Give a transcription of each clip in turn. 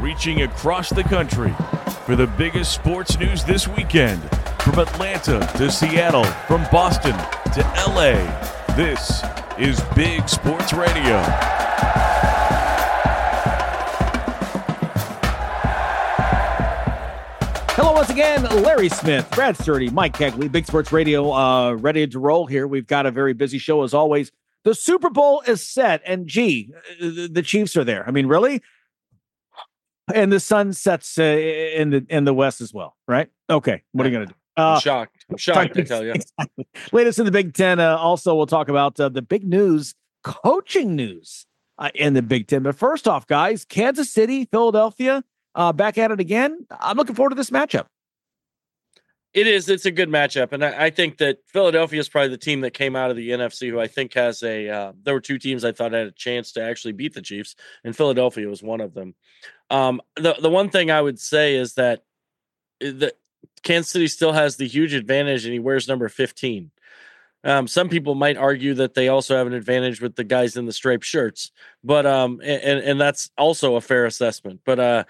reaching across the country for the biggest sports news this weekend. From Atlanta to Seattle, from Boston to LA, this is Big Sports Radio. Hello once again, Larry Smith, Brad Sturdy, Mike Kegley, Big Sports Radio, ready to roll here. We've got a very busy show as always. The Super Bowl is set, and the Chiefs are there. I mean, really? And the sun sets in the west as well, right? Okay, what are you going to do? I'm shocked, I tell you. Exactly. Latest in the Big Ten. Also, we'll talk about the big news, coaching news in the Big Ten. But first off, guys, Kansas City, Philadelphia, back at it again. I'm looking forward to this matchup. It is. It's a good matchup. And I think that Philadelphia is probably the team that came out of the NFC who I think has there were two teams I thought had a chance to actually beat the Chiefs, and Philadelphia was one of them. The one thing I would say is that Kansas City still has the huge advantage, and he wears number 15. Some people might argue that they also have an advantage with the guys in the striped shirts, but and that's also a fair assessment. But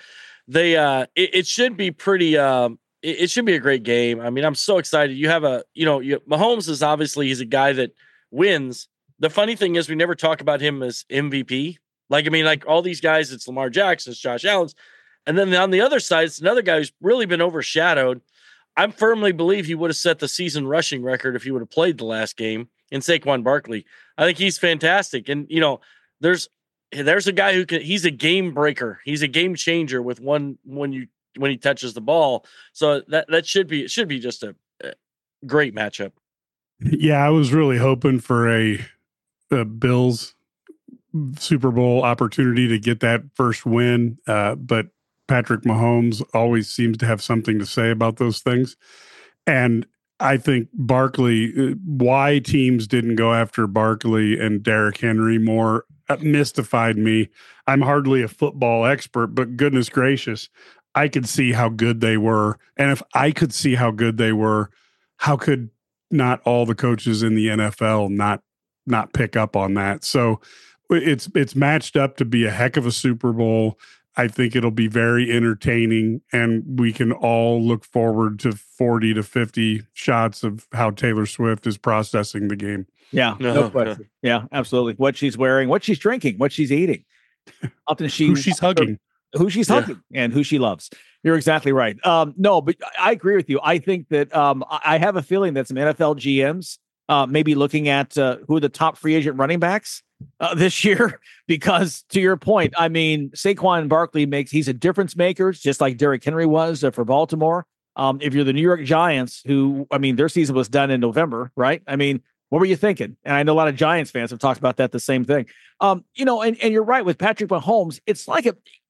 it should be pretty. It should be a great game. I mean, I'm so excited. You have Mahomes is obviously he's a guy that wins. The funny thing is we never talk about him as MVP. Like all these guys, it's Lamar Jackson, it's Josh Allen's. And then on the other side, it's another guy who's really been overshadowed. I firmly believe he would have set the season rushing record if he would have played the last game in Saquon Barkley. I think he's fantastic. And, there's a guy he's a game breaker. He's a game changer with when he touches the ball. So that should be just a great matchup. Yeah, I was really hoping for a Bills Super Bowl opportunity to get that first win. But Patrick Mahomes always seems to have something to say about those things. And I think Barkley, why teams didn't go after Barkley and Derrick Henry more mystified me. I'm hardly a football expert, but goodness gracious, I could see how good they were. And if I could see how good they were, how could not all the coaches in the NFL not pick up on that? So it's matched up to be a heck of a Super Bowl. I think it'll be very entertaining, and we can all look forward to 40 to 50 shots of how Taylor Swift is processing the game. Yeah, no question. Yeah, absolutely. What she's wearing, what she's drinking, what she's eating. Who she's hugging. Who she's hugging and who she loves. You're exactly right. No, but I agree with you. I think that I have a feeling that some NFL GMs may be looking at who are the top free agent running backs this year, because to your point, I mean, Saquon Barkley he's a difference maker, just like Derrick Henry was for Baltimore. If you're the New York Giants, their season was done in November, right? I mean, what were you thinking? And I know a lot of Giants fans have talked about that, the same thing. And you're right with Patrick Mahomes. It's like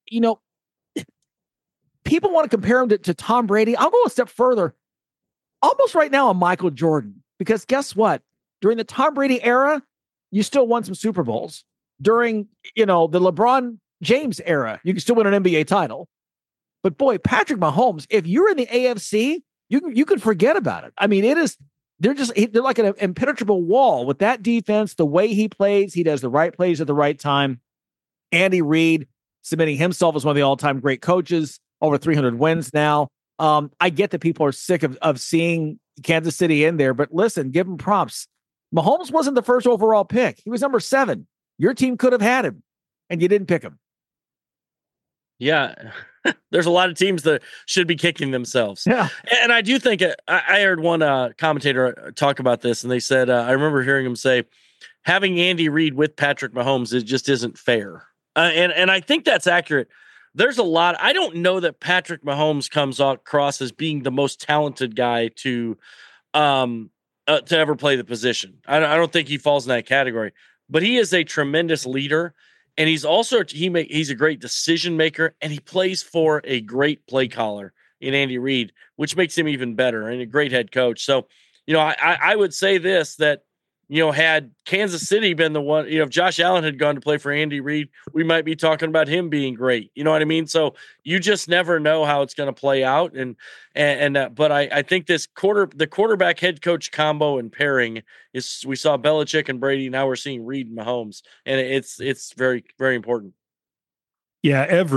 people want to compare him to Tom Brady. I'll go a step further. Almost right now, a Michael Jordan, because guess what? During the Tom Brady era, you still won some Super Bowls. During, the LeBron James era, you can still win an NBA title. But boy, Patrick Mahomes, if you're in the AFC, you can forget about it. I mean, they're like an impenetrable wall with that defense, the way he plays. He does the right plays at the right time. Andy Reid submitting himself as one of the all-time great coaches, over 300 wins now. I get that people are sick of seeing Kansas City in there, but listen, give him props. Mahomes wasn't the first overall pick. He was number 7. Your team could have had him, and you didn't pick him. Yeah, there's a lot of teams that should be kicking themselves. Yeah. And I do think I heard one commentator talk about this, and they said, I remember hearing him say, having Andy Reid with Patrick Mahomes, it just isn't fair. And I think that's accurate. There's a lot. I don't know that Patrick Mahomes comes across as being the most talented guy to ever play the position. I don't think he falls in that category, but he is a tremendous leader. And he's also, he's a great decision maker, and he plays for a great play caller in Andy Reid, which makes him even better, and a great head coach. So, I would say this, that, had Kansas City been the one, if Josh Allen had gone to play for Andy Reid, we might be talking about him being great. You know what I mean? So you just never know how it's going to play out. But I think the quarterback head coach combo and pairing we saw Belichick and Brady. Now we're seeing Reid and Mahomes, and it's very, very important. Yeah. Every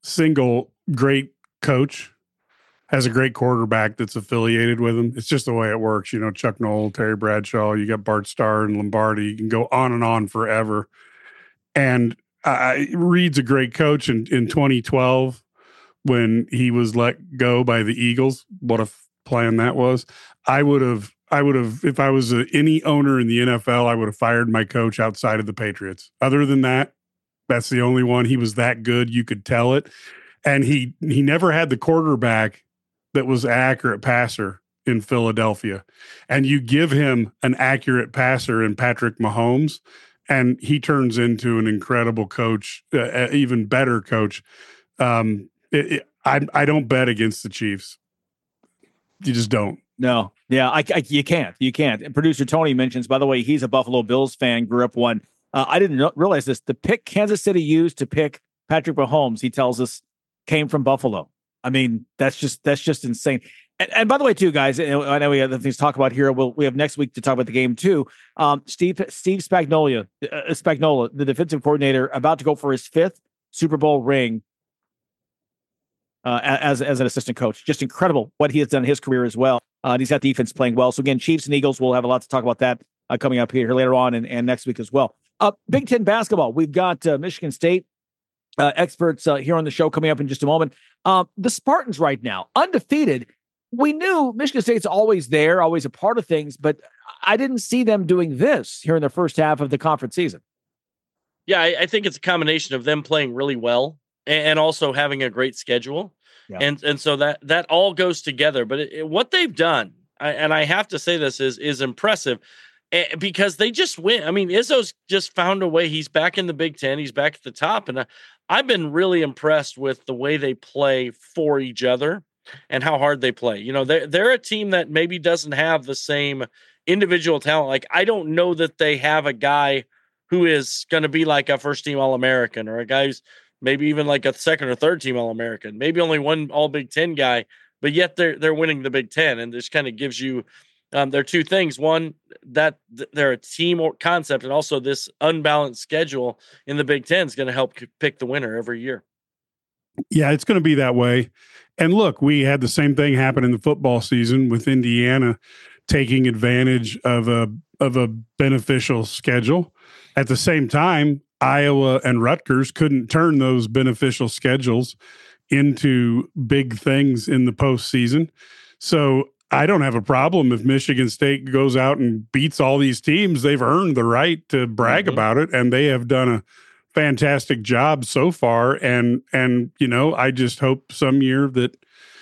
single great coach has a great quarterback that's affiliated with him. It's just the way it works. You know, Chuck Noll, Terry Bradshaw, you got Bart Starr and Lombardi. You can go on and on forever. And Reed's a great coach in 2012 when he was let go by the Eagles. What a plan that was. I would have, if I was any owner in the NFL, I would have fired my coach outside of the Patriots. Other than that, that's the only one. He was that good. You could tell it. And he never had the quarterback that was an accurate passer in Philadelphia. And you give him an accurate passer in Patrick Mahomes, and he turns into an incredible coach, even better coach. I don't bet against the Chiefs. You just don't. No. Yeah, you can't. You can't. And producer Tony mentions, by the way, he's a Buffalo Bills fan, grew up one. I didn't realize this. The pick Kansas City used to pick Patrick Mahomes, he tells us, came from Buffalo. I mean, that's just insane. And by the way, too, guys, I know we have other things to talk about here. We have next week to talk about the game too. Steve Spagnuolo, the defensive coordinator, about to go for his 5th Super Bowl ring as an assistant coach. Just incredible what he has done in his career as well. And he's got defense playing well. So again, Chiefs and Eagles, we'll have a lot to talk about that coming up here later on and next week as well. Big Ten basketball. We've got Michigan State experts here on the show coming up in just a moment. The Spartans right now, undefeated. We knew Michigan State's always there, always a part of things, but I didn't see them doing this here in the first half of the conference season. Yeah, I think it's a combination of them playing really well and also having a great schedule. Yeah. And so that all goes together. But what they've done, and I have to say this, is impressive because they just win. I mean, Izzo's just found a way. He's back in the Big Ten. He's back at the top. And I've been really impressed with the way they play for each other and how hard they play. You know, they're a team that maybe doesn't have the same individual talent. Like, I don't know that they have a guy who is going to be like a first-team All-American or a guy who's maybe even like a second or third-team All-American, maybe only one All-Big Ten guy, but yet they're winning the Big Ten. And this kind of gives you there are two things. One, that they're a team or concept, and also this unbalanced schedule in the Big Ten is going to help pick the winner every year. Yeah, it's going to be that way. And look, we had the same thing happen in the football season with Indiana taking advantage of a beneficial schedule. At the same time, Iowa and Rutgers couldn't turn those beneficial schedules into big things in the postseason. So I don't have a problem if Michigan State goes out and beats all these teams. They've earned the right to brag about it, and they have done a fantastic job so far. And you know, I just hope some year that,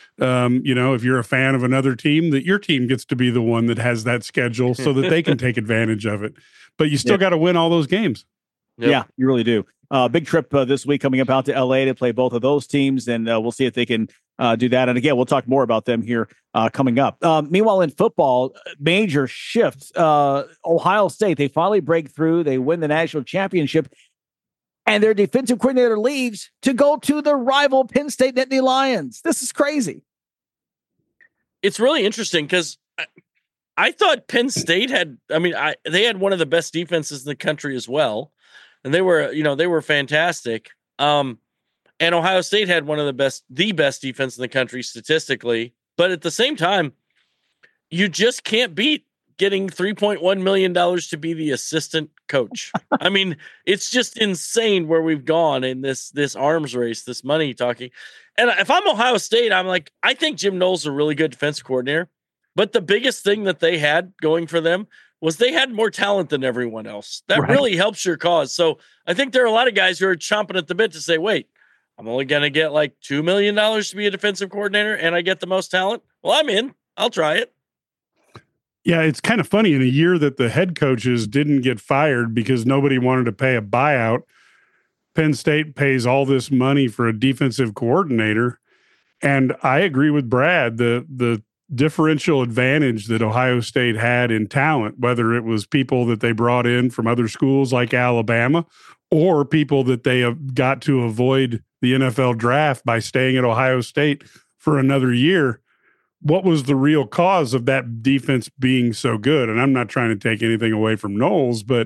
you know, if you're a fan of another team, that your team gets to be the one that has that schedule so that they can take advantage of it. But you still got to win all those games. Yep. Yeah, you really do. Big trip this week coming up out to LA to play both of those teams, and we'll see if they can do that. And again, we'll talk more about them here coming up. Meanwhile, in football, major shift. Ohio State, they finally break through. They win the national championship, and their defensive coordinator leaves to go to the rival Penn State Nittany Lions. This is crazy. It's really interesting because I thought Penn State they had one of the best defenses in the country as well. And they were fantastic. And Ohio State had one of the best defense in the country statistically. But at the same time, you just can't beat getting $3.1 million to be the assistant coach. I mean, it's just insane where we've gone in this arms race, this money talking. And if I'm Ohio State, I'm like, I think Jim Knowles is a really good defensive coordinator. But the biggest thing that they had going for them was they had more talent than everyone else. That really helps your cause. So I think there are a lot of guys who are chomping at the bit to say, wait, I'm only going to get like $2 million to be a defensive coordinator and I get the most talent. Well, I'm in. I'll try it. Yeah, it's kind of funny. In a year that the head coaches didn't get fired because nobody wanted to pay a buyout, Penn State pays all this money for a defensive coordinator. And I agree with Brad. The differential advantage that Ohio State had in talent, whether it was people that they brought in from other schools like Alabama or people that they have got to avoid the NFL draft by staying at Ohio State for another year. What was the real cause of that defense being so good? And I'm not trying to take anything away from Knowles, but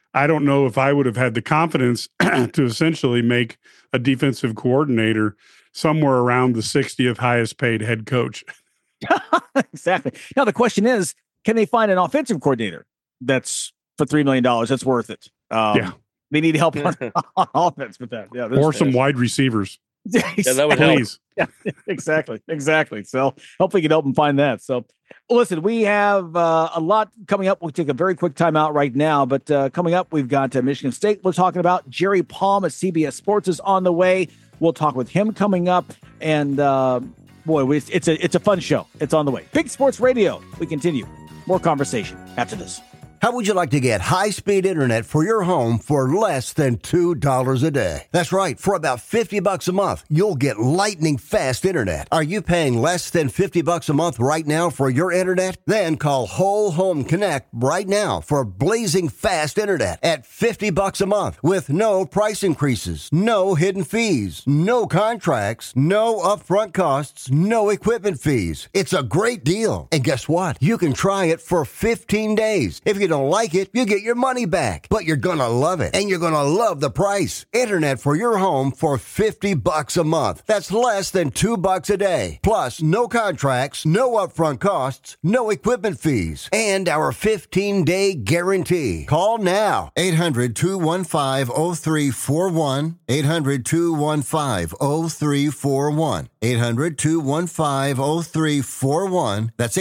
I don't know if I would have had the confidence to essentially make a defensive coordinator somewhere around the 60th highest paid head coach. Exactly. Now, the question is, can they find an offensive coordinator that's for $3 million? That's worth it. Yeah. They need help on offense with that. Yeah. Or some wide receivers. Yeah, that would Please. Yeah, exactly. So hopefully you can help them find that. So listen, we have a lot coming up. We'll take a very quick time out right now, but coming up, we've got Michigan State. We're talking about Jerry Palm at CBS Sports is on the way. We'll talk with him coming up. And boy, it's a fun show. It's on the way. Big Sports Radio. We continue. More conversation after this. How would you like to get high-speed internet for your home for less than $2 a day? That's right. For about $50 a month, you'll get lightning fast internet. Are you paying less than $50 a month right now for your internet? Then call Whole Home Connect right now for blazing fast internet at $50 a month with no price increases, no hidden fees, no contracts, no upfront costs, no equipment fees. It's a great deal. And guess what? You can try it for 15 days. If you don't like it, you get your money back. But you're gonna love it, and you're gonna love the price. Internet for your home for $50 a month. That's less than $2 a day. Plus, no contracts, no upfront costs, no equipment fees, and our 15-day guarantee. Call now. 800-215-0341. 800-215-0341. 800-215-0341. That's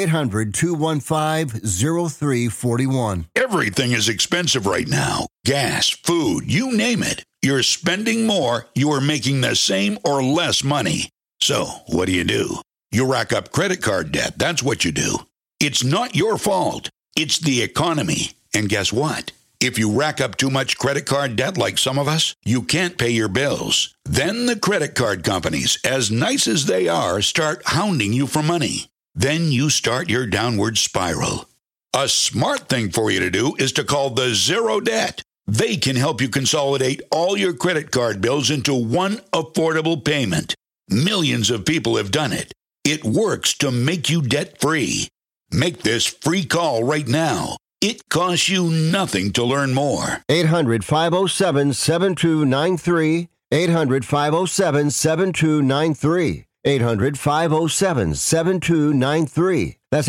800-215-0341. Everything is expensive right now. Gas, food, you name it. You're spending more, you are making the same or less money. So, what do? You rack up credit card debt. That's what you do. It's not your fault. It's the economy. And guess what? If you rack up too much credit card debt like some of us, you can't pay your bills. Then the credit card companies, as nice as they are, start hounding you for money. Then you start your downward spiral. A smart thing for you to do is to call the Zero Debt. They can help you consolidate all your credit card bills into one affordable payment. Millions of people have done it. It works to make you debt-free. Make this free call right now. It costs you nothing to learn more. 800-507-7293. 800-507-7293. 800-507-7293. That's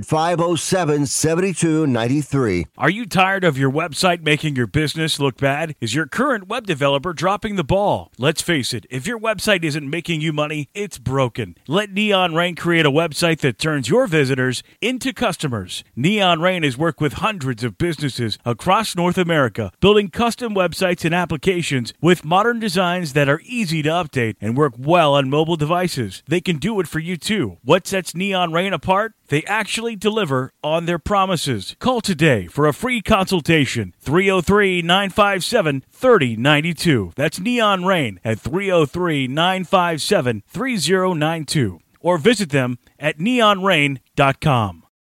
800-507-7293. Are you tired of your website making your business look bad? Is your current web developer dropping the ball? Let's face it, if your website isn't making you money, it's broken. Let Neon Rain create a website that turns your visitors into customers. Neon Rain has worked with hundreds of businesses across North America, building custom websites and applications with modern designs that are easy to update and work well on mobile devices. They can do it for you too. What sets Neon Rain apart? They actually deliver on their promises. Call today for a free consultation. 303-957-3092. That's Neon Rain at 303-957-3092. Or visit them at neonrain.com.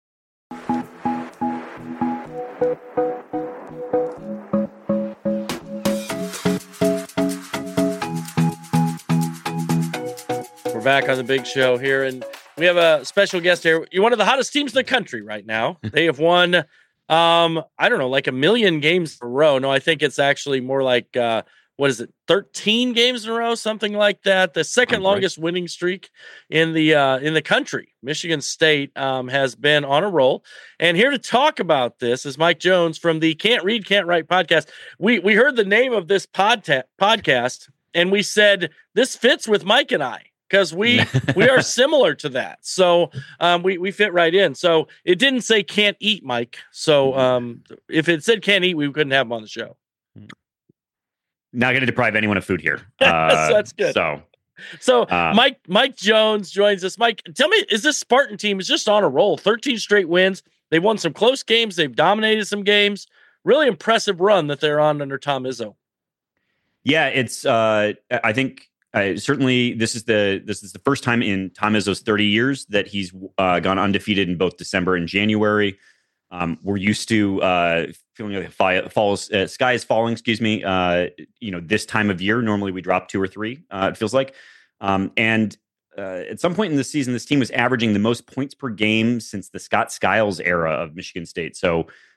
We're back on the big show here, and we have a special guest here. You're one of the hottest teams in the country right now. They have won, I don't know, like 1 million games in a row. No, I think it's actually more like, 13 games in a row, something like that. The second longest winning streak in the country. Michigan State has been on a roll. And here to talk about this is Mike Jones from the Can't Read, Can't Write podcast. We heard the name of this podcast, and we said, this fits with Mike and I, because we are similar to that. So we fit right in. So it didn't say can't eat, Mike. So if it said can't eat, we couldn't have him on the show. Not going to deprive anyone of food here. So that's good. So Mike Jones joins us. Mike, tell me, is this Spartan team is just on a roll? 13 straight wins. They've won some close games. They've dominated some games. Really impressive run that they're on under Tom Izzo. Yeah, it's I think certainly this is the first time in Tom Izzo's 30 years that he's gone undefeated in both December and January. We're used to feeling like sky is falling. Excuse me. This time of year, normally we drop 2 or 3. It feels like, and at some point in the season, this team was averaging the most points per game since the Scott Skiles era of Michigan State. So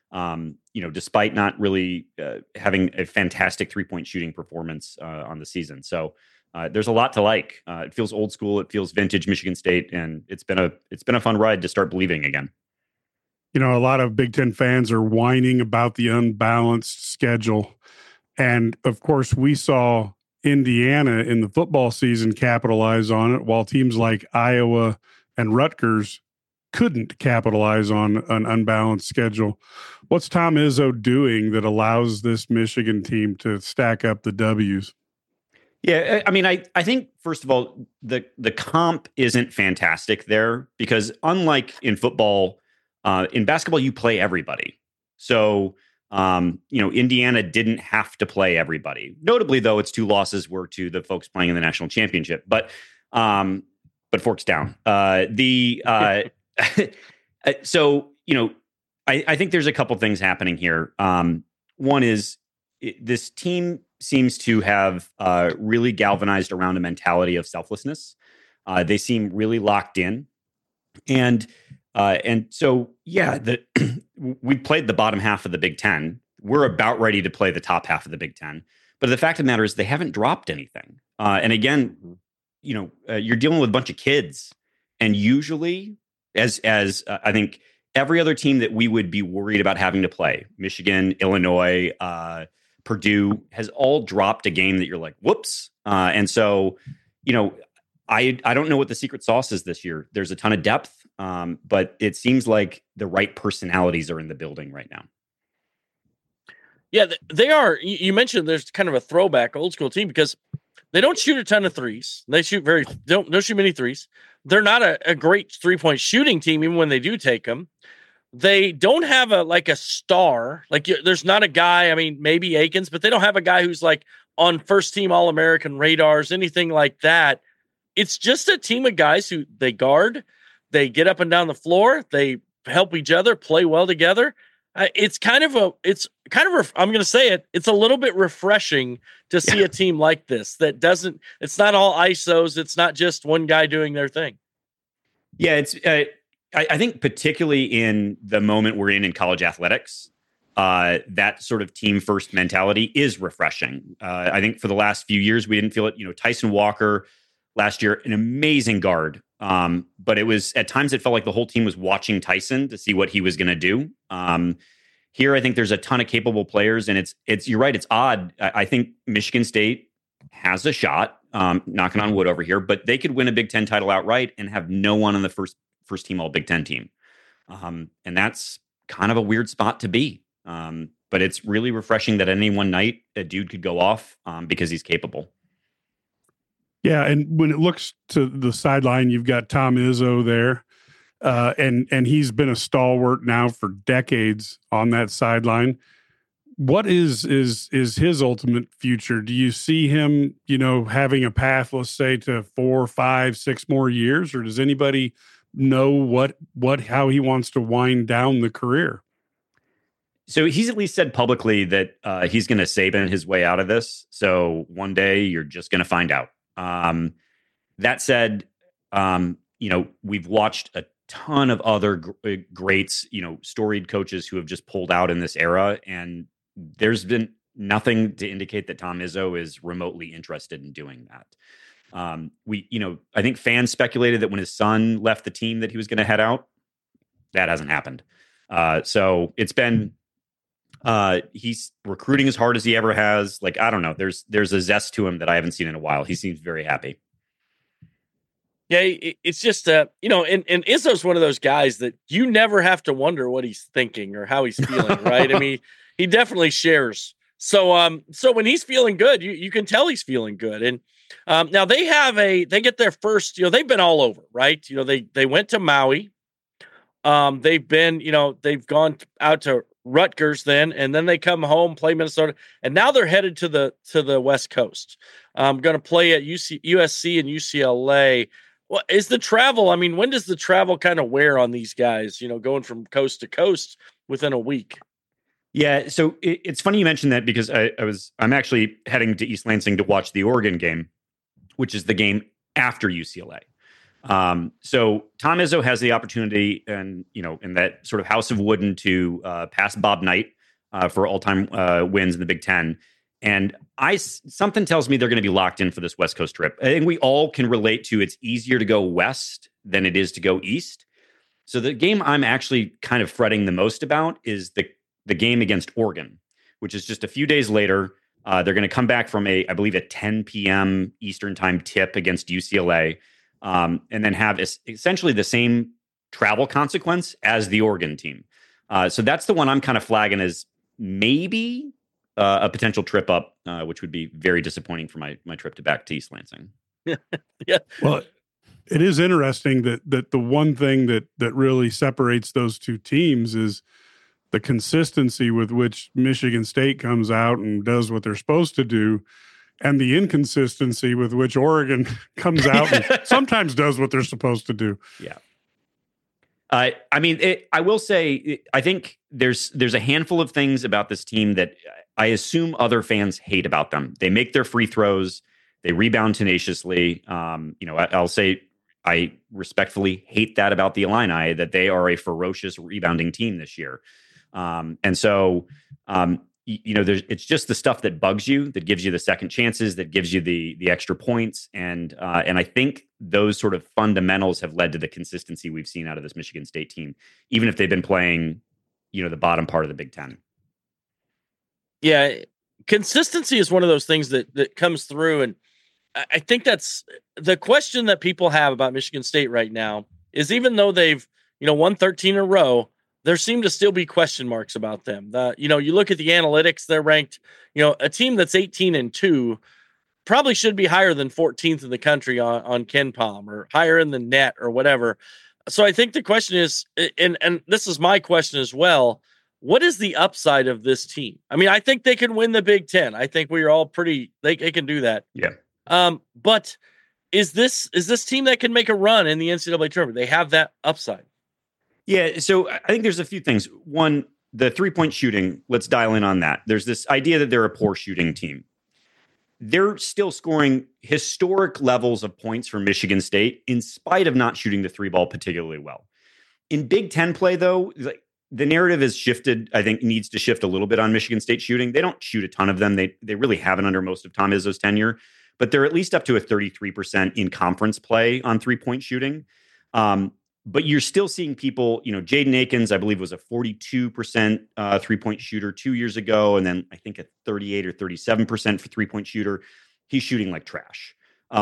Despite not really having a fantastic 3-point shooting performance on the season. So there's a lot to like. It feels old school. It feels vintage Michigan State, and it's been a fun ride to start believing again. A lot of Big Ten fans are whining about the unbalanced schedule. And of course, we saw Indiana in the football season capitalize on it, while teams like Iowa and Rutgers couldn't capitalize on an unbalanced schedule. What's Tom Izzo doing that allows this Michigan team to stack up the W's? Yeah, I mean, I think, first of all, the comp isn't fantastic there because unlike in football, in basketball, you play everybody. So, Indiana didn't have to play everybody. Notably, though, its 2 losses were to the folks playing in the national championship. But forks down. So, I think there's a couple things happening here. One is this team seems to have really galvanized around a mentality of selflessness. They seem really locked in. And so, we played the bottom half of the Big Ten. We're about ready to play the top half of the Big Ten. But the fact of the matter is they haven't dropped anything. And again, you're dealing with a bunch of kids. And usually, as I think every other team that we would be worried about having to play, Michigan, Illinois, Purdue, has all dropped a game that you're like, whoops. And so, I don't know what the secret sauce is this year. There's a ton of depth, but it seems like the right personalities are in the building right now. Yeah, they are. You mentioned there's kind of a throwback old school team because they don't shoot a ton of threes. They shoot don't shoot many threes. They're not a great 3-point shooting team, even when they do take them. They don't have a star. There's not a guy. I mean, maybe Akins, but they don't have a guy who's like on first team All-American radars, anything like that. It's just a team of guys who they guard, they get up and down the floor, they help each other, play well together. It's kind of I'm going to say it. It's a little bit refreshing to see a team like this that doesn't. It's not all ISOs. It's not just one guy doing their thing. Yeah, it's. I think particularly in the moment we're in college athletics, that sort of team first mentality is refreshing. I think for the last few years we didn't feel it. Tyson Walker last year, an amazing guard. But it was at times it felt like the whole team was watching Tyson to see what he was going to do. Here, I think there's a ton of capable players, and it's you're right. It's odd. I think Michigan State has a shot, knocking on wood over here, but they could win a Big Ten title outright and have no one on the first team All Big Ten team, and that's kind of a weird spot to be. But it's really refreshing that any one night a dude could go off because he's capable. Yeah, and when it looks to the sideline, you've got Tom Izzo there, and he's been a stalwart now for decades on that sideline. What is his ultimate future? Do you see him, having a path, let's say, to 4, 5, 6 more years, or does anybody know how he wants to wind down the career? So he's at least said publicly that he's going to Saban his way out of this. So one day you're just going to find out. That said, we've watched a ton of other greats, storied coaches who have just pulled out in this era, and there's been nothing to indicate that Tom Izzo is remotely interested in doing that. I think fans speculated that when his son left the team that he was going to head out. That hasn't happened. So it's been, he's recruiting as hard as he ever has. I don't know. There's a zest to him that I haven't seen in a while. He seems very happy. Yeah, it's just, and Izzo's one of those guys that you never have to wonder what he's thinking or how he's feeling, right? I mean, he definitely shares. So when he's feeling good, you can tell he's feeling good. And now they get their first, they've been all over, right? They went to Maui. They've been, they've gone out to Rutgers and then they come home, play Minnesota, and now they're headed to the West Coast. Going to play at USC and UCLA. Well, is the travel? I mean, when does the travel kind of wear on these guys? Going from coast to coast within a week. Yeah, so it's funny you mentioned that because I'm actually heading to East Lansing to watch the Oregon game, which is the game after UCLA. So Tom Izzo has the opportunity, and in that sort of house of wooden, to pass Bob Knight for all-time wins in the Big Ten. And something tells me they're going to be locked in for this West Coast trip. I think we all can relate to it's easier to go west than it is to go east. So the game I'm actually kind of fretting the most about is the game against Oregon, which is just a few days later. They're going to come back from I believe a 10 p.m. Eastern time tip against UCLA, and then have essentially the same travel consequence as the Oregon team. So that's the one I'm kind of flagging as maybe a potential trip up, which would be very disappointing for my trip back to East Lansing. Yeah. Well, it is interesting that the one thing that really separates those two teams is the consistency with which Michigan State comes out and does what they're supposed to do, and the inconsistency with which Oregon comes out and sometimes does what they're supposed to do. Yeah. I will say, I think there's a handful of things about this team that I assume other fans hate about them. They make their free throws. They rebound tenaciously. I'll say I respectfully hate that about the Illini, that they are a ferocious rebounding team this year. It's just the stuff that bugs you, that gives you the second chances, that gives you the extra points. And I think those sort of fundamentals have led to the consistency we've seen out of this Michigan State team, even if they've been playing, the bottom part of the Big Ten. Yeah. Consistency is one of those things that comes through. And I think that's the question that people have about Michigan State right now is, even though they've, won 13 in a row, there seem to still be question marks about them. You look at the analytics, they're ranked, a team that's 18-2 probably should be higher than 14th in the country on KenPom, or higher in the net or whatever. So I think the question is, and this is my question as well, what is the upside of this team? I mean, I think they can win the Big Ten. I think we are all they can do that. Yeah. But is this team that can make a run in the NCAA tournament? They have that upside. Yeah, so I think there's a few things. One, the three-point shooting, let's dial in on that. There's this idea that they're a poor shooting team. They're still scoring historic levels of points for Michigan State in spite of not shooting the three ball particularly well. In Big Ten play, though, the narrative has shifted, I think needs to shift a little bit on Michigan State shooting. They don't shoot a ton of them. They really haven't under most of Tom Izzo's tenure, but they're at least up to a 33% in conference play on three-point shooting. But you're still seeing people, Jaden Akins, I believe, was a 42% three-point shooter 2 years ago, and then I think a 38 or 37% for three-point shooter. He's shooting like trash.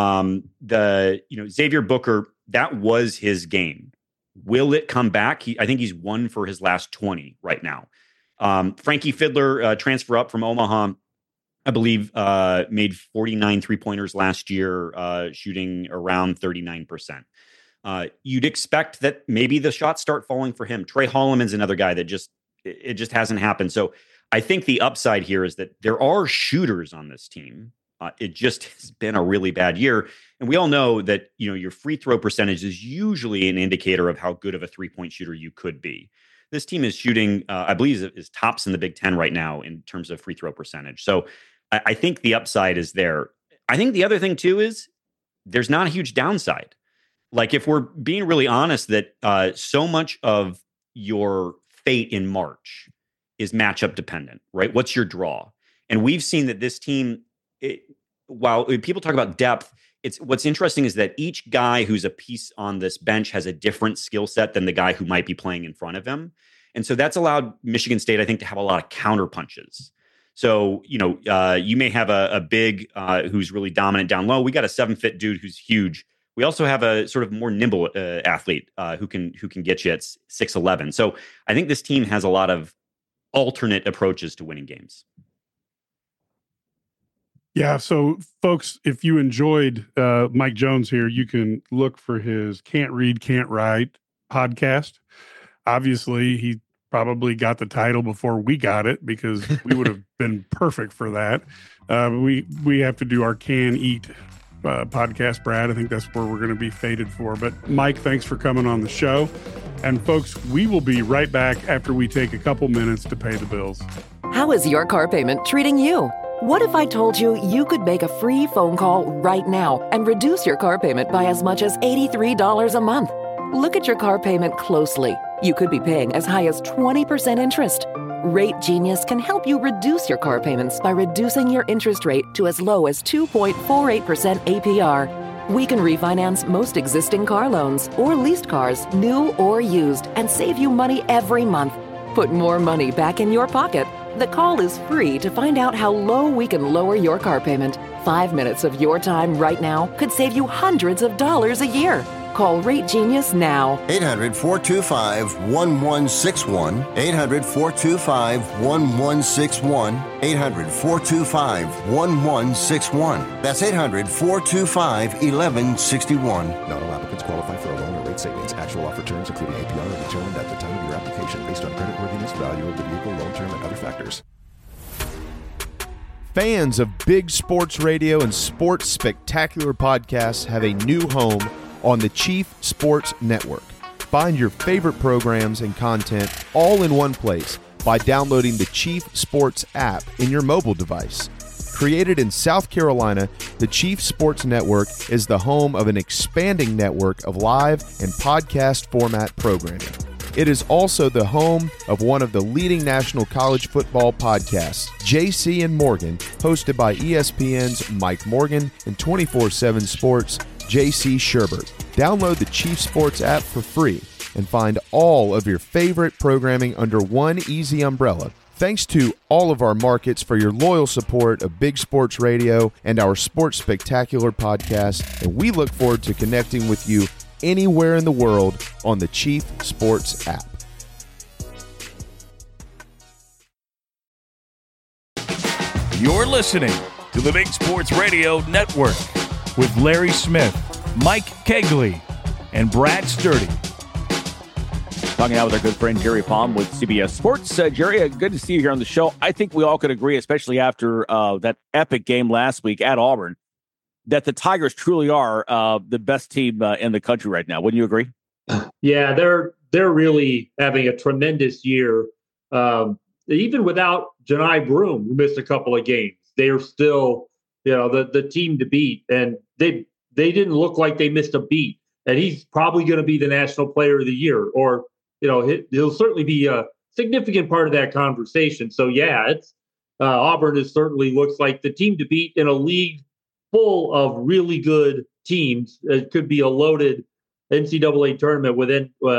Xavier Booker, that was his game. Will it come back? I think he's 1 for his last 20 right now. Frankie Fiddler, transfer up from Omaha, I believe, made 49 three-pointers last year, shooting around 39%. You'd expect that maybe the shots start falling for him. Trey Holloman's another guy that just hasn't happened. So I think the upside here is that there are shooters on this team. It just has been a really bad year. And we all know that, your free throw percentage is usually an indicator of how good of a three-point shooter you could be. This team is shooting, I believe, is tops in the Big Ten right now in terms of free throw percentage. So I think the upside is there. I think the other thing, too, is there's not a huge downside. Like, if we're being really honest, that so much of your fate in March is matchup dependent, right? What's your draw? And we've seen that this team, while people talk about depth, what's interesting is that each guy who's a piece on this bench has a different skill set than the guy who might be playing in front of him. And so that's allowed Michigan State, I think, to have a lot of counter punches. So, you may have a big who's really dominant down low. We got a 7-foot dude who's huge. We also have a sort of more nimble athlete who can get you at 6'11". So I think this team has a lot of alternate approaches to winning games. Yeah. So, folks, if you enjoyed Mike Jones here, you can look for his Can't Read, Can't Write podcast. Obviously, he probably got the title before we got it, because we would have been perfect for that. We have to do our Can Eat podcast, Brad. I think that's where we're going to be fated for. But Mike, thanks for coming on the show. And folks, we will be right back after we take a couple minutes to pay the bills. How is your car payment treating you? What if I told you you could make a free phone call right now and reduce your car payment by as much as $83 a month? Look at your car payment closely. You could be paying as high as 20% interest. Rate Genius can help you reduce your car payments by reducing your interest rate to as low as 2.48% APR. We can refinance most existing car loans or leased cars, new or used, and save you money every month. Put more money back in your pocket. The call is free to find out how low we can lower your car payment. 5 minutes of your time right now could save you hundreds of dollars a year. Call Rate Genius now. 800-425-1161. 800-425-1161. 800-425-1161. That's 800-425-1161. Not all applicants qualify for a loan or rate savings. Actual offer terms, including APR, are determined at the time of your application based on creditworthiness, value of the vehicle, loan term, and other factors. Fans of big sports radio and sports spectacular podcasts have a new home on the Chief Sports Network. Find your favorite programs and content all in one place by downloading the Chief Sports app in your mobile device. Created in South Carolina, the Chief Sports Network is the home of an expanding network of live and podcast format programming. It is also the home of one of the leading national college football podcasts, JC and Morgan, hosted by ESPN's Mike Morgan and 24/7 Sports' JC Sherbert. Download the Chief Sports app for free and find all of your favorite programming under one easy umbrella. Thanks to all of our markets for your loyal support of Big Sports Radio and our Sports Spectacular podcast, and we look forward to connecting with you anywhere in the world on the Chief Sports app. You're listening to the Big Sports Radio Network with Larry Smith, Mike Kegley, and Brad Sturdy. Talking out with our good friend Jerry Palm with CBS Sports. Jerry, good to see you here on the show. I think we all could agree, especially after that epic game last week at Auburn, that the Tigers truly are the best team in the country right now. Wouldn't you agree? Yeah, they're really having a tremendous year. Even without Janai Broome, who missed a couple of games, they are still, the team to beat. And they didn't look like they missed a beat. And he's probably going to be the National Player of the Year, or he'll certainly be a significant part of that conversation. So yeah, it's Auburn certainly looks like the team to beat in a league full of really good teams. It could be a loaded NCAA tournament with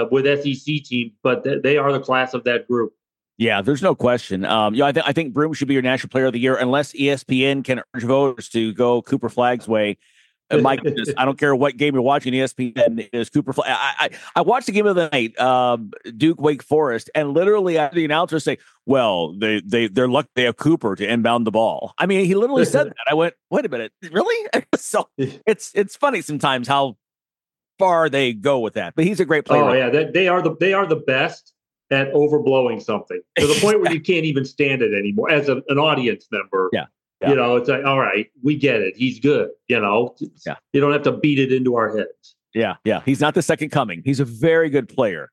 SEC teams, but they are the class of that group. Yeah, there's no question. I think Broome should be your National Player of the Year unless ESPN can urge voters to go Cooper Flagg's way. Mike, I don't care what game you're watching, ESPN is Cooper Flagg. I watched the game of the night, Duke Wake Forest, and literally after the announcers say, well, they're lucky they have Cooper to inbound the ball. I mean, he literally said that. I went, wait a minute, really? So it's funny sometimes how far they go with that. But he's a great player. Oh yeah, they are the best at overblowing something to the point where you can't even stand it anymore as an audience member. Yeah. It's like, all right, we get it. He's good. You don't have to beat it into our heads. Yeah. He's not the second coming. He's a very good player,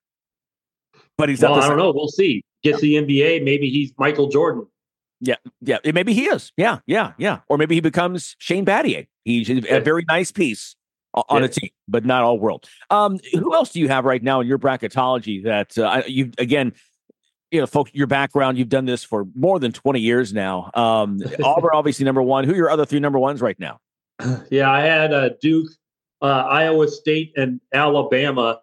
but he's not. I don't know. We'll see. Gets the NBA. Maybe he's Michael Jordan. Yeah. Maybe he is. Yeah. Or maybe he becomes Shane Battier. He's a very nice piece on a team, but not all world. Who else do you have right now in your bracketology that you again? Folks, your background, you've done this for more than 20 years now. Auburn, obviously, number one. Who are your other three number ones right now? Yeah, I had Duke, Iowa State, and Alabama.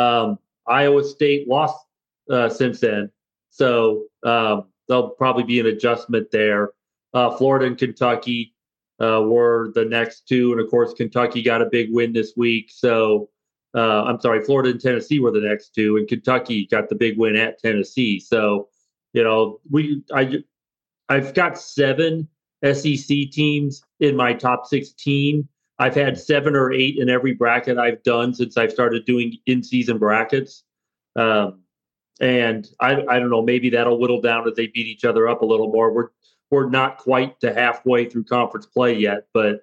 Iowa State lost since then. So there'll probably be an adjustment there. Florida and Kentucky were the next two. And, of course, Kentucky got a big win this week. So Florida and Tennessee were the next two, and Kentucky got the big win at Tennessee. So, I've got 7 SEC teams in my top 16. I've had 7 or 8 in every bracket I've done since I've started doing in-season brackets. And I don't know, maybe that'll whittle down as they beat each other up a little more. We're not quite to halfway through conference play yet, but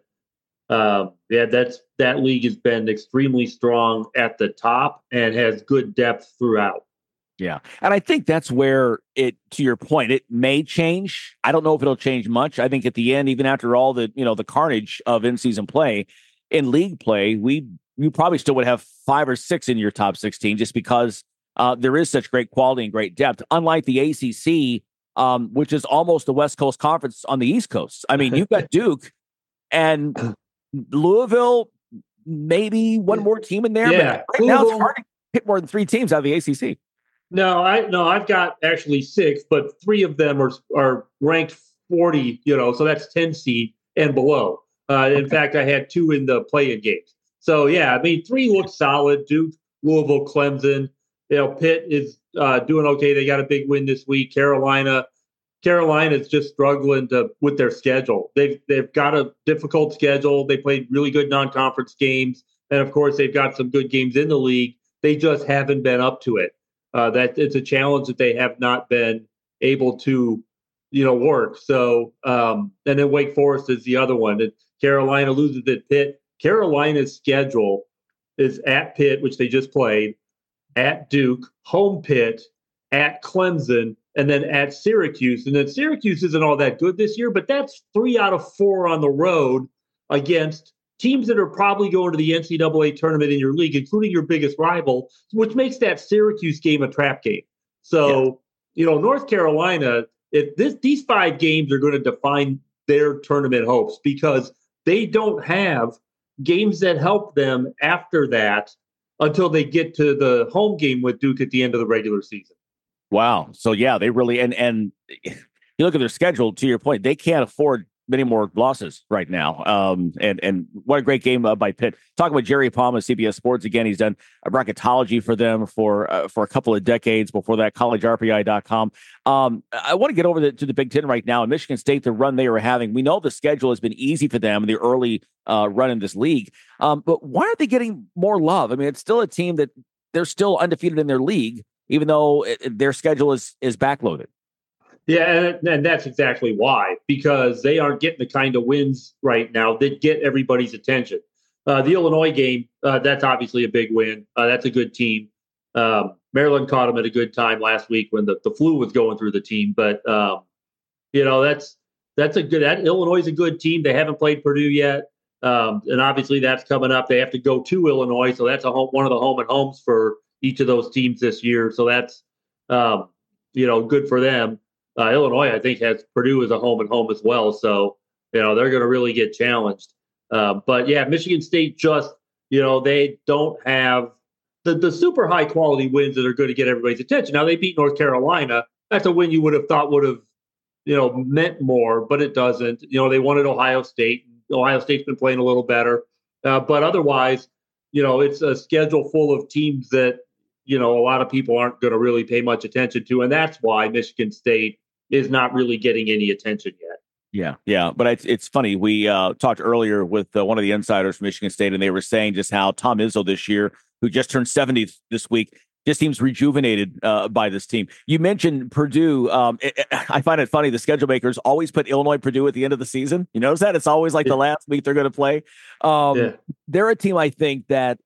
that league has been extremely strong at the top and has good depth throughout. Yeah. And I think that's where to your point, it may change. I don't know if it'll change much. I think at the end, even after all the carnage of in-season play, in league play, you probably still would have 5 or 6 in your top 16 just because there is such great quality and great depth. Unlike the ACC, which is almost the West Coast Conference on the East Coast. I mean, you've got Duke and Louisville, maybe one more team in there. Yeah. But right now it's hard to pick more than 3 teams out of the ACC. No, I've got actually 6, but 3 of them are ranked 40, so that's 10 seed and below. In fact, I had 2 in the play-in games. So, yeah, I mean, 3 look solid. Duke, Louisville, Clemson. Pitt is doing okay. They got a big win this week. Carolina's just struggling with their schedule. They've got a difficult schedule. They played really good non-conference games. And, of course, they've got some good games in the league. They just haven't been up to it. That it's a challenge that they have not been able to, work. So, and then Wake Forest is the other one. Carolina loses at Pitt. Carolina's schedule is at Pitt, which they just played, at Duke, home Pitt, at Clemson, and then at Syracuse. And then Syracuse isn't all that good this year, but that's 3 out of 4 on the road against teams that are probably going to the NCAA tournament in your league, including your biggest rival, which makes that Syracuse game a trap game. So, North Carolina, these 5 games are going to define their tournament hopes because they don't have games that help them after that until they get to the home game with Duke at the end of the regular season. Wow. So, yeah, they really and you look at their schedule, to your point, they can't afford many more losses right now. And what a great game by Pitt. Talking with Jerry Palma, CBS Sports. Again, he's done a bracketology for them for a couple of decades. Before that, collegerpi.com. I want to get over to the Big Ten right now. In Michigan State, the run they were having, we know the schedule has been easy for them in the early run in this league. But why aren't they getting more love? I mean, it's still a team that they're still undefeated in their league, even though their schedule is backloaded. Yeah, and that's exactly why, because they aren't getting the kind of wins right now that get everybody's attention. The Illinois game, that's obviously a big win. That's a good team. Maryland caught them at a good time last week when the flu was going through the team. But, that's Illinois is a good team. They haven't played Purdue yet. And obviously that's coming up. They have to go to Illinois. So that's one of the home and homes for each of those teams this year. So that's, good for them. Illinois, I think, has Purdue as a home and home as well. So, they're going to really get challenged. But, yeah, Michigan State just, they don't have the super high quality wins that are going to get everybody's attention. Now, they beat North Carolina. That's a win you would have thought would have, meant more, but it doesn't. They won at Ohio State. Ohio State's been playing a little better. But otherwise, it's a schedule full of teams that, a lot of people aren't going to really pay much attention to. And that's why Michigan State is not really getting any attention yet. Yeah. But it's funny. We talked earlier with one of the insiders from Michigan State, and they were saying just how Tom Izzo this year, who just turned 70 this week, just seems rejuvenated by this team. You mentioned Purdue. I find it funny. The schedule makers always put Illinois, Purdue at the end of the season. You notice that? It's always like the last week they're going to play. They're a team, I think, that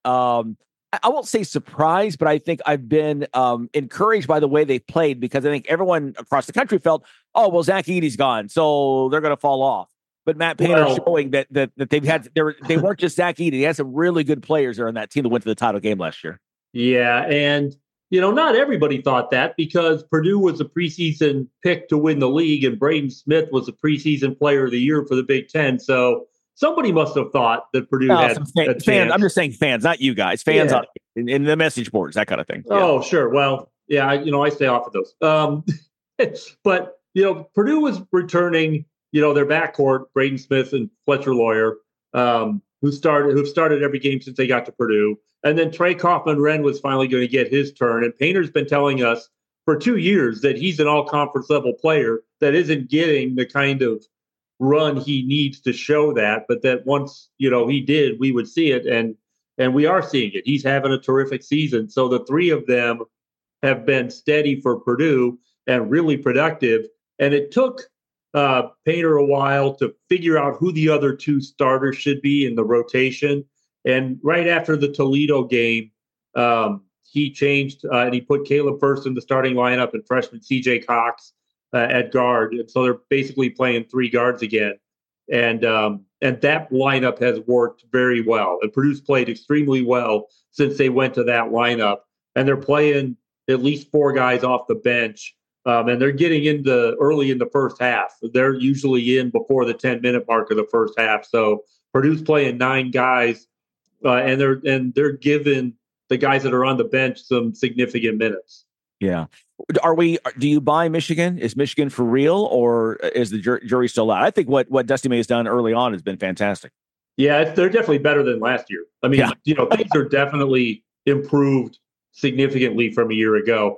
I won't say surprised, but I think I've been encouraged by the way they've played, because I think everyone across the country felt, oh, well, Zach Edey's gone, so they're going to fall off. But Matt Painter showing that they've had they weren't just Zach Edey. They had some really good players there on that team that went to the title game last year. Yeah, and not everybody thought that, because Purdue was a preseason pick to win the league, and Braden Smith was a preseason player of the year for the Big Ten. So somebody must have thought that Purdue had a chance. Fans. I'm just saying fans, not you guys. Fans in the message boards, that kind of thing. Oh, sure. Well, yeah, I stay off of those. But, Purdue was returning, their backcourt, Braden Smith and Fletcher Lawyer, who've started every game since they got to Purdue. And then Trey Kaufman-Renn was finally going to get his turn. And Painter's been telling us for 2 years that he's an all-conference level player that isn't getting the kind of run he needs to show that, but that once he did, we would see it, and we are seeing it. He's having a terrific season. So the 3 of them have been steady for Purdue and really productive. And it took Painter a while to figure out who the other 2 starters should be in the rotation. And right after the Toledo game, he changed and he put Caleb First in the starting lineup and freshman CJ Cox at guard. And so they're basically playing 3 guards again. And that lineup has worked very well. And Purdue's played extremely well since they went to that lineup. And they're playing at least 4 guys off the bench. And they're getting into early in the first half. They're usually in before the 10-minute mark of the first half. So Purdue's playing 9 guys, and they're giving the guys that are on the bench some significant minutes. Yeah. Do you buy Michigan? Is Michigan for real, or is the jury still out? I think what Dusty May has done early on has been fantastic. Yeah, they're definitely better than last year. I mean, things are definitely improved significantly from a year ago.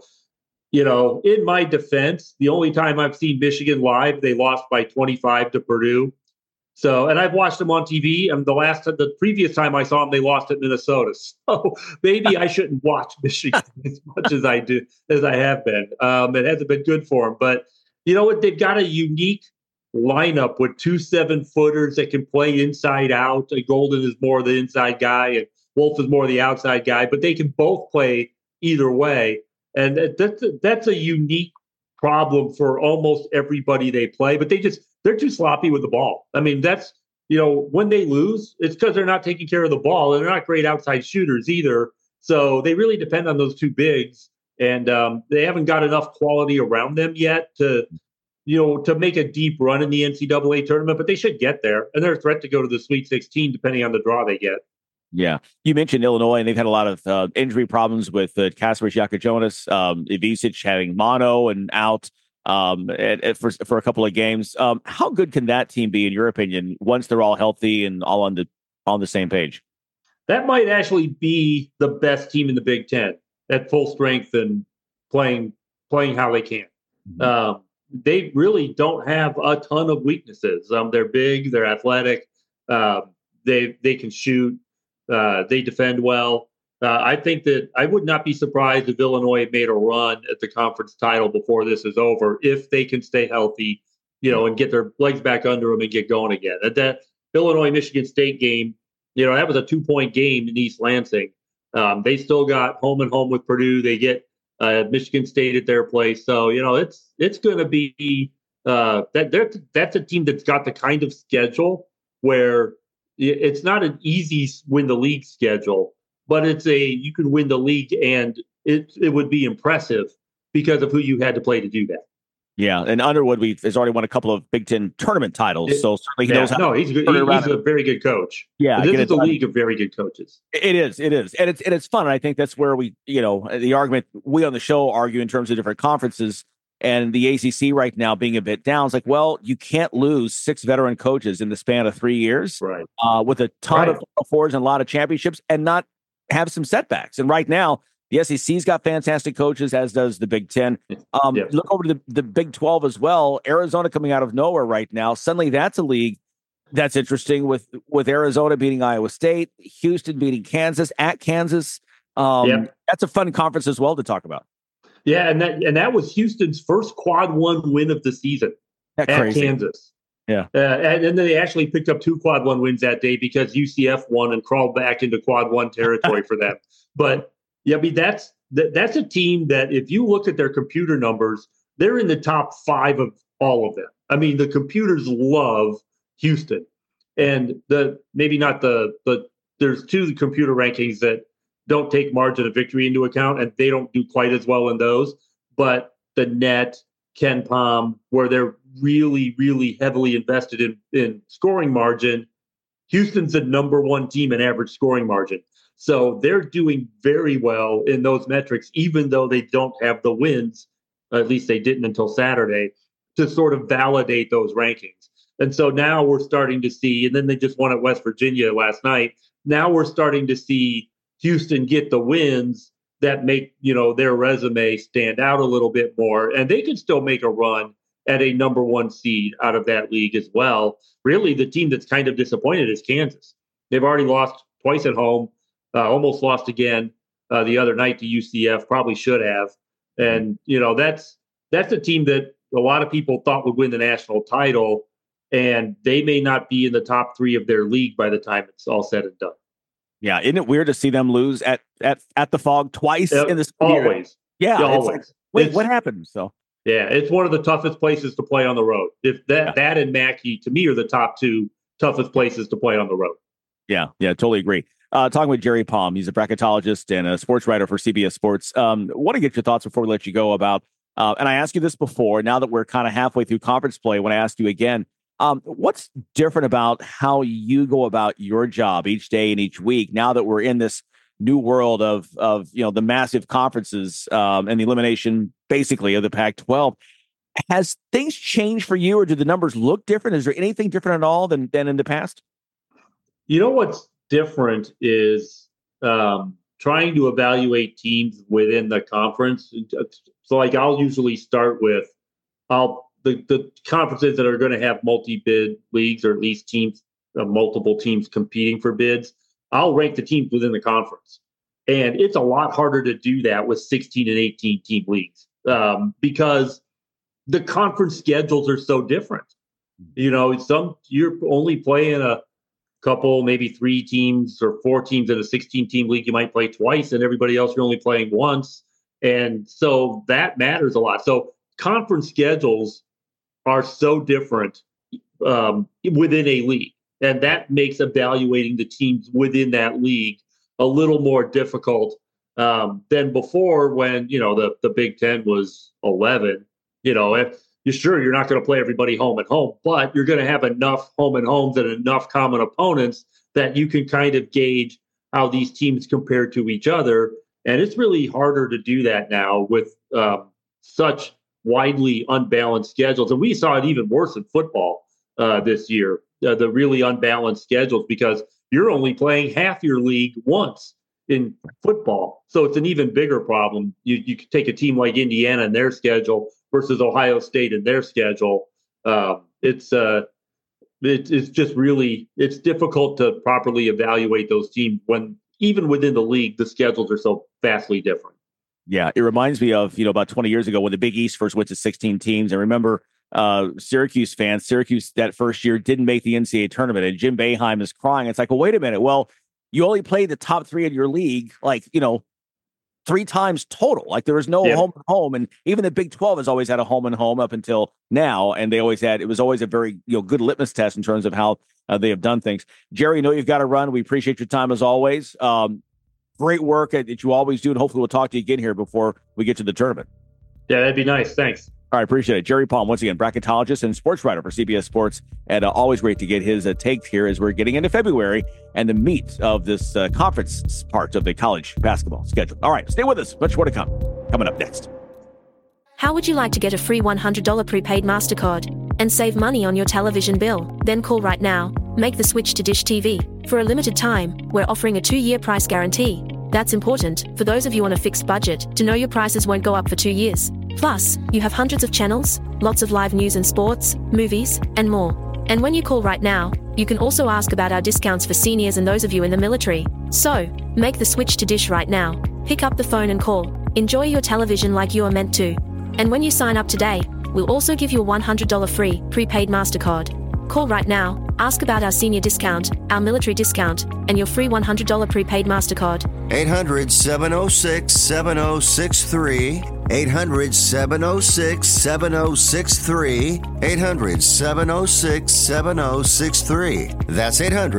In my defense, the only time I've seen Michigan live, they lost by 25 to Purdue. So, and I've watched them on TV, and the previous time I saw them, they lost at Minnesota. So maybe I shouldn't watch Michigan as much as I have been. It hasn't been good for them, but you know what? They've got a unique lineup with 2 7-footers that can play inside out. Golden is more the inside guy, and Wolf is more the outside guy, but they can both play either way. And that's a unique problem for almost everybody they play, but they're too sloppy with the ball. I mean, that's, when they lose, it's because they're not taking care of the ball, and they're not great outside shooters either. So they really depend on those 2 bigs, and they haven't got enough quality around them yet to make a deep run in the NCAA tournament, but they should get there, and they're a threat to go to the Sweet 16 depending on the draw they get. Yeah. You mentioned Illinois, and they've had a lot of injury problems with Kasper Jakajonas, Ivisic having mono and out for a couple of games. How good can that team be, in your opinion, once they're all healthy and all on the same page? That might actually be the best team in the Big Ten at full strength and playing how they can. Mm-hmm. They really don't have a ton of weaknesses. They're big, they're athletic, they can shoot. They defend well. I think that I would not be surprised if Illinois made a run at the conference title before this is over, if they can stay healthy, and get their legs back under them and get going again. That Illinois-Michigan State game, that was a 2-point game in East Lansing. They still got home and home with Purdue. They get Michigan State at their place. So, it's going to be that's a team that's got the kind of schedule where it's not an easy win the league schedule, but you can win the league, and it would be impressive because of who you had to play to do that. Yeah, and Underwood has already won a couple of Big Ten tournament titles, so certainly he knows how. No, he's a very good coach. Yeah, this is a league of very good coaches. It is, and it's fun. And I think that's where we, the argument we on the show argue in terms of different conferences. And the ACC right now being a bit down, it's like, well, you can't lose 6 veteran coaches in the span of 3 years, right? With a ton of Final Fours and a lot of championships, and not have some setbacks. And right now, the SEC's got fantastic coaches, as does the Big Ten. Look over to the Big 12 as well. Arizona coming out of nowhere right now. Suddenly, that's a league that's interesting with Arizona beating Iowa State, Houston beating Kansas at Kansas. That's a fun conference as well to talk about. Yeah, and that was Houston's first quad 1 win of the season at Kansas. Yeah, and then they actually picked up 2 quad 1 wins that day because UCF won and crawled back into quad 1 territory for them. But yeah, I mean that's a team that if you look at their computer numbers, they're in the top 5 of all of them. I mean, the computers love Houston, and there's 2 computer rankings that don't take margin of victory into account, and they don't do quite as well in those. But the net, Ken Pom, where they're really, really heavily invested in scoring margin, Houston's the number 1 team in average scoring margin. So they're doing very well in those metrics, even though they don't have the wins, at least they didn't until Saturday, to sort of validate those rankings. And so now we're starting to see, and then they just won at West Virginia last night. Now we're starting to see Houston get the wins that make, their resume stand out a little bit more, and they can still make a run at a number 1 seed out of that league as well. Really, the team that's kind of disappointed is Kansas. They've already lost twice at home, almost lost again the other night to UCF, probably should have. And, that's a team that a lot of people thought would win the national title, and they may not be in the top 3 of their league by the time it's all said and done. Yeah, isn't it weird to see them lose at the Fog twice in this year? Always. Yeah, always. Like, wait, what happened? So yeah, it's one of the toughest places to play on the road. If that and Mackey to me are the top two toughest places to play on the road. Yeah, totally agree. Talking with Jerry Palm, he's a bracketologist and a sports writer for CBS Sports. Want to get your thoughts before we let you go about, and I asked you this before, now that we're kind of halfway through conference play, when I asked you again, what's different about how you go about your job each day and each week now that we're in this new world of the massive conferences and the elimination basically of the Pac-12? Has things changed for you, or do the numbers look different? Is there anything different at all than in the past? You know what's different is trying to evaluate teams within the conference. So like I'll usually start with the conferences that are going to have multi-bid leagues, or at least teams, multiple teams competing for bids. I'll rank the teams within the conference. And it's a lot harder to do that with 16 and 18 team leagues because the conference schedules are so different. You're only playing a couple, maybe 3 teams or 4 teams in a 16-team league. You might play twice, and everybody else you're only playing once. And so that matters a lot. So conference schedules are so different within a league. And that makes evaluating the teams within that league a little more difficult than before when, the Big Ten was 11. You're not going to play everybody home and home, but you're going to have enough home and homes and enough common opponents that you can kind of gauge how these teams compare to each other. And it's really harder to do that now with such widely unbalanced schedules. And we saw it even worse in football this year, the really unbalanced schedules, because you're only playing half your league once in football. So it's an even bigger problem. You could take a team like Indiana and their schedule versus Ohio State and their schedule. It's just really, it's difficult to properly evaluate those teams when even within the league, the schedules are so vastly different. Yeah, it reminds me of, about 20 years ago when the Big East first went to 16 teams. I remember Syracuse fans, that first year didn't make the NCAA tournament, and Jim Boeheim is crying. It's like, well, wait a minute. Well, you only played the top 3 in your league, 3 times total. Like there was no home and home. And even the Big 12 has always had a home and home up until now. And it was always a very good litmus test in terms of how they have done things. Jerry, you've got to run. We appreciate your time as always. Great work that you always do. And hopefully we'll talk to you again here before we get to the tournament. Yeah, that'd be nice. Thanks. All right, appreciate it. Jerry Palm, once again, bracketologist and sports writer for CBS Sports. And always great to get his take here as we're getting into February and the meat of this conference part of the college basketball schedule. All right, stay with us. Much more to come. Coming up next. How would you like to get a free $100 prepaid MasterCard and save money on your television bill? Then call right now. Make the switch to Dish TV. For a limited time, we're offering a 2-year price guarantee. That's important for those of you on a fixed budget to know your prices won't go up for 2 years. Plus, you have hundreds of channels, lots of live news and sports, movies, and more. And when you call right now, you can also ask about our discounts for seniors and those of you in the military. So, make the switch to Dish right now. Pick up the phone and call. Enjoy your television like you are meant to. And when you sign up today, we'll also give you a $100 free prepaid MasterCard. Call right now, ask about our senior discount, our military discount, and your free $100 prepaid MasterCard. 800-706-7063. 800-706-7063. 800-706-7063. That's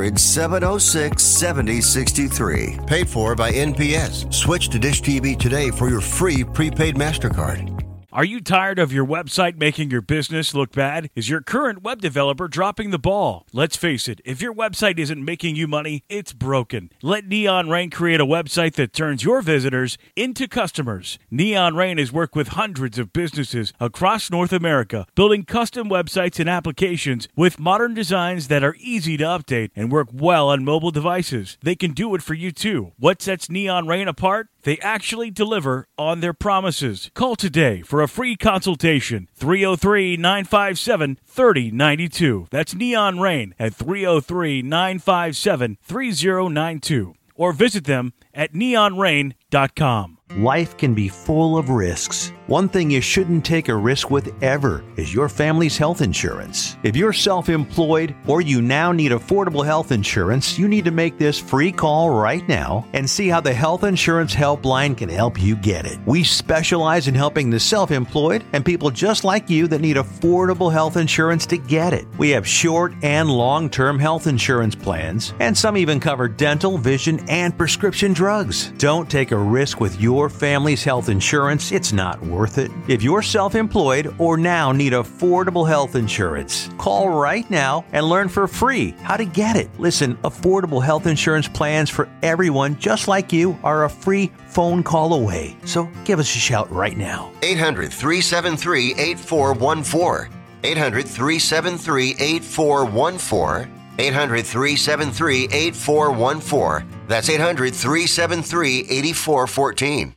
800-706-7063. Paid for by NPS. Switch to Dish TV today for your free prepaid MasterCard. Are you tired of your website making your business look bad? Is your current web developer dropping the ball? Let's face it, if your website isn't making you money, it's broken. Let Neon Rain create a website that turns your visitors into customers. Neon Rain has worked with hundreds of businesses across North America, building custom websites and applications with modern designs that are easy to update and work well on mobile devices. They can do it for you too. What sets Neon Rain apart? They actually deliver on their promises. Call today for a free consultation. 303-957-3092. That's Neon Rain at 303-957-3092. Or visit them at neonrain.com. Life can be full of risks. One thing you shouldn't take a risk with ever is your family's health insurance. If you're self-employed or you now need affordable health insurance, you need to make this free call right now and see how the Health Insurance Helpline can help you get it. We specialize in helping the self-employed and people just like you that need affordable health insurance to get it. We have short and long-term health insurance plans, and some even cover dental, vision, and prescription drugs. Don't take a risk with your family's health insurance. It's not worth it. If you're self-employed or now need affordable health insurance, call right now and learn for free how to get it. Listen, affordable health insurance plans for everyone just like you are a free phone call away. So give us a shout right now. 800-373-8414. 800-373-8414. 800-373-8414. That's 800-373-8414.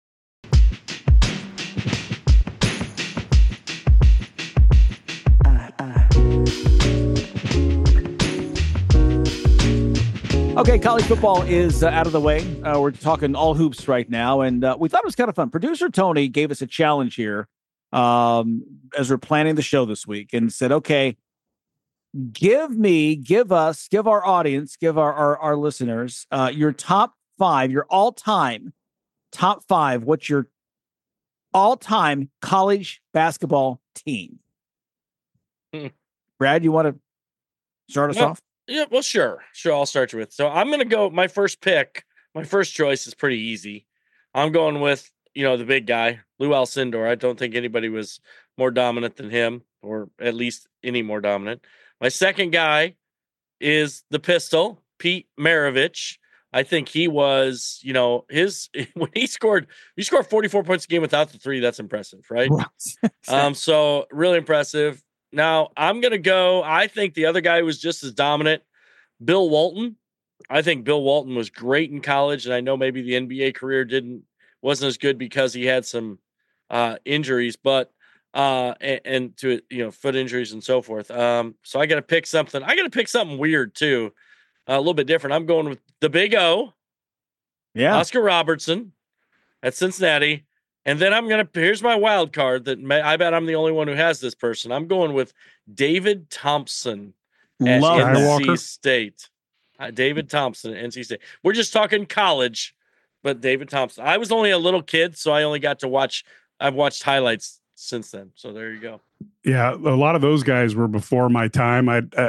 Okay, college football is out of the way. We're talking all hoops right now, and we thought it was kind of fun. Producer Tony gave us a challenge here as we're planning the show this week and said, okay, give our audience, give our listeners your top five, your all-time top five. What's your all-time college basketball team? Brad, you want to start us off? Yeah, well, sure. I'll start you with. So I'm going to go. My first choice is pretty easy. I'm going with, the big guy, Lou Alcindor. I don't think anybody was more dominant than him, or at least any more dominant. My second guy is the pistol, Pete Maravich. I think he was, when he scored 44 points a game without the three. That's impressive, right? So really impressive. Now, I'm going to go, I think the other guy was just as dominant, Bill Walton. I think Bill Walton was great in college, and I know maybe the NBA career wasn't as good because he had some injuries, but and to foot injuries and so forth. So I got to pick something. I got to pick something weird too, a little bit different. I'm going with the Big O, Oscar Robertson at Cincinnati. And then here's my wild card that I bet I'm the only one who has this person. I'm going with David Thompson at NC State. David Thompson at NC State. We're just talking college, but David Thompson. I was only a little kid, so I only got to watch. I've watched highlights since then. So there you go. Yeah, a lot of those guys were before my time.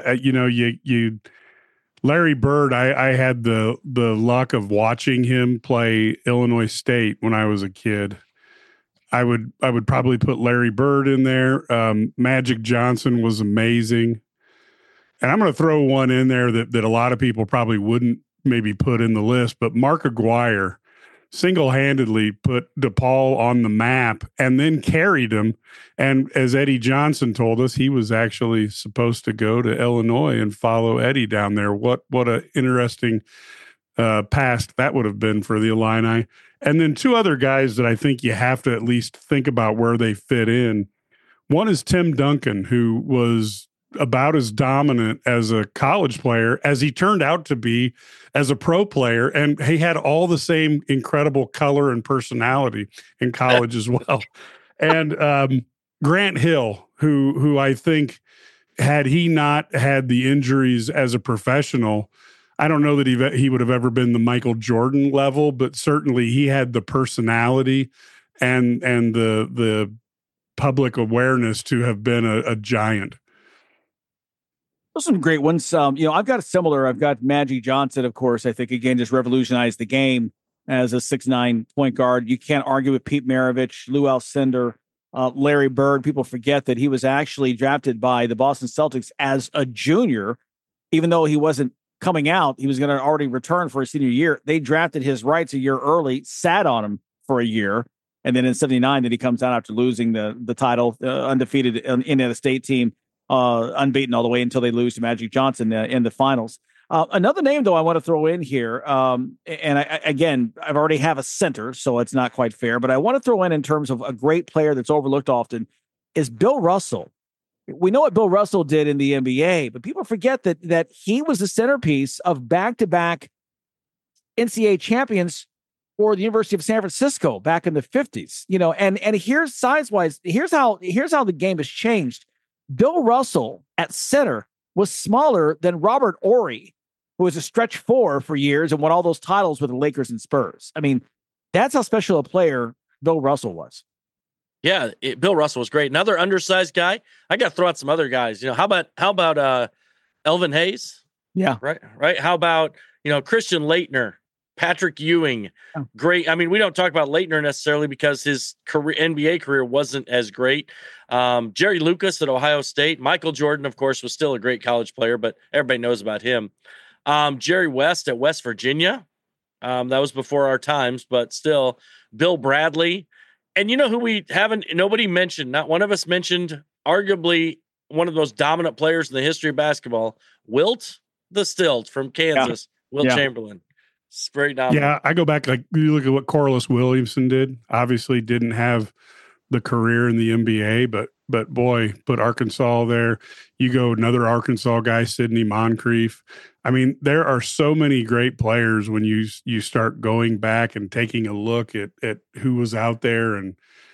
Larry Bird, I had the luck of watching him play Illinois State when I was a kid. I would probably put Larry Bird in there. Magic Johnson was amazing. And I'm going to throw one in there that a lot of people probably wouldn't maybe put in the list, but Mark Aguirre single-handedly put DePaul on the map and then carried him. And as Eddie Johnson told us, he was actually supposed to go to Illinois and follow Eddie down there. What an interesting past that would have been for the Illini. And then two other guys that I think you have to at least think about where they fit in. One is Tim Duncan, who was about as dominant as a college player as he turned out to be as a pro player. And he had all the same incredible color and personality in college as well. And Grant Hill, who I think had he not had the injuries as a professional, I don't know that he would have ever been the Michael Jordan level, but certainly he had the personality and the public awareness to have been a giant. Those are some great ones. I've got a similar. I've got Magic Johnson, of course. I think again just revolutionized the game as a 6'9" point guard. You can't argue with Pete Maravich, Lou Alcindor, Larry Bird. People forget that he was actually drafted by the Boston Celtics as a junior, even though he wasn't coming out, he was going to already return for his senior year. They drafted his rights a year early, sat on him for a year, and then in '79, then he comes out after losing the title, undefeated Indiana State team, unbeaten all the way until they lose to Magic Johnson in the finals. Another name, though, I want to throw in here, and I've already have a center, so it's not quite fair, but I want to throw in terms of a great player that's overlooked often, is Bill Russell. We know what Bill Russell did in the NBA, but people forget that he was the centerpiece of back-to-back NCAA champions for the University of San Francisco back in the 50s. And here's size-wise, here's how the game has changed. Bill Russell at center was smaller than Robert Horry, who was a stretch four for years and won all those titles with the Lakers and Spurs. I mean, that's how special a player Bill Russell was. Yeah, Bill Russell was great. Another undersized guy. I got to throw out some other guys. How about Elvin Hayes? Yeah. Right. How about, Christian Laettner, Patrick Ewing? Oh. Great. I mean, we don't talk about Laettner necessarily because his NBA career wasn't as great. Jerry Lucas at Ohio State. Michael Jordan, of course, was still a great college player, but everybody knows about him. Jerry West at West Virginia. That was before our times, but still. Bill Bradley. And you know who nobody mentioned, not one of us mentioned, arguably one of the most dominant players in the history of basketball, Wilt the Stilt from Kansas, Wilt Chamberlain. It's very dominant. Yeah, I go back, like, you look at what Corliss Williamson did. Obviously didn't have the career in the NBA, but boy, put Arkansas there. You go another Arkansas guy, Sidney Moncrief. I mean, there are so many great players when you start going back and taking a look at who was out there, and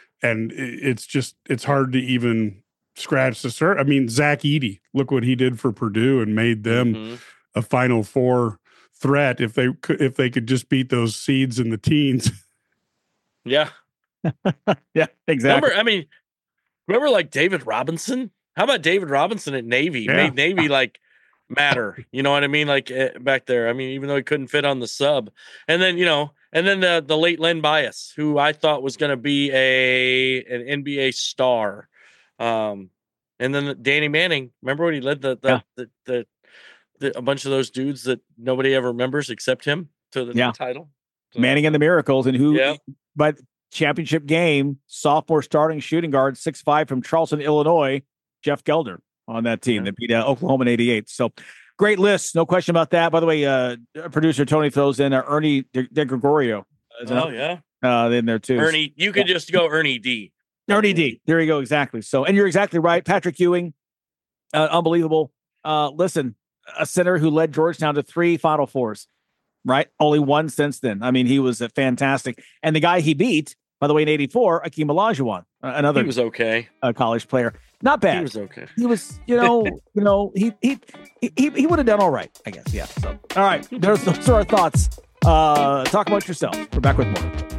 it's hard to even scratch the surface. I mean, Zach Edey, look what he did for Purdue and made them a Final Four threat if they could just beat those seeds in the teens. Yeah. Yeah, exactly. Remember like David Robinson? How about David Robinson at Navy? Yeah. Made Navy like matter. You know what I mean? Like back there. I mean, even though he couldn't fit on the sub. And then, the late Len Bias, who I thought was going to be an NBA star. And then Danny Manning. Remember when he led the a bunch of those dudes that nobody ever remembers except him to the title? So, Manning and the Miracles, and who by championship game, sophomore starting shooting guard, 6'5" from Charleston, Illinois, Jeff Gelder on that team that beat Oklahoma in '88. So great list, no question about that. By the way, producer Tony throws in Ernie De Gregorio. In there too. Ernie, you could just go Ernie D. Ernie D. There you go, exactly. So, and you're exactly right. Patrick Ewing, unbelievable. Listen, a center who led Georgetown to 3 Final Fours, right? Only one since then. I mean, he was fantastic. And the guy he beat, by the way, in '84, Akeem Olajuwon, another he was okay, college player. Not bad. He was okay. He was, he would have done all right, I guess. Yeah. So, all right. Those are our thoughts. Talk about yourself. We're back with more.